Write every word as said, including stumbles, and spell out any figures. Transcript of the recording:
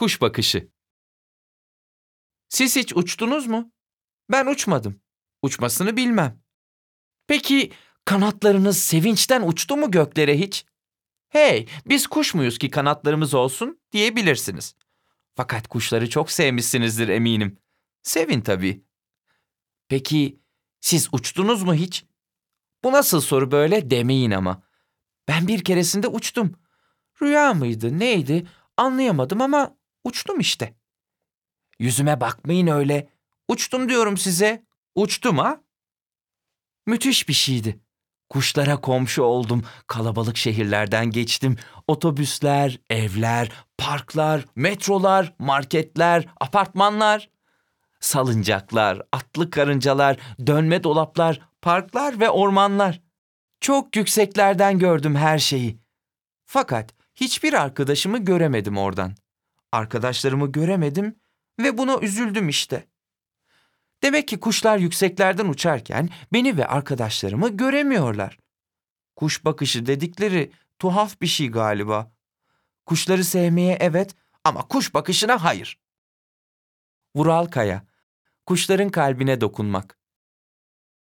Kuş bakışı. Siz hiç uçtunuz mu? Ben uçmadım. Uçmasını bilmem. Peki kanatlarınız sevinçten uçtu mu göklere hiç? Hey, biz kuş muyuz ki kanatlarımız olsun diyebilirsiniz. Fakat kuşları çok sevmişsinizdir eminim. Sevin tabii. Peki siz uçtunuz mu hiç? Bu nasıl soru böyle demeyin ama. Ben bir keresinde uçtum. Rüya mıydı, neydi anlayamadım ama uçtum işte. Yüzüme bakmayın öyle. Uçtum diyorum size. Uçtum ha? Müthiş bir şeydi. Kuşlara komşu oldum. Kalabalık şehirlerden geçtim. Otobüsler, evler, parklar, metrolar, marketler, apartmanlar, salıncaklar, atlı karıncalar, dönme dolaplar, parklar ve ormanlar. Çok yükseklerden gördüm her şeyi. Fakat hiçbir arkadaşımı göremedim oradan. Arkadaşlarımı göremedim ve buna üzüldüm işte. Demek ki kuşlar yükseklerden uçarken beni ve arkadaşlarımı göremiyorlar. Kuş bakışı dedikleri tuhaf bir şey galiba. Kuşları sevmeye evet ama kuş bakışına hayır. Vural Kaya, kuşların kalbine dokunmak.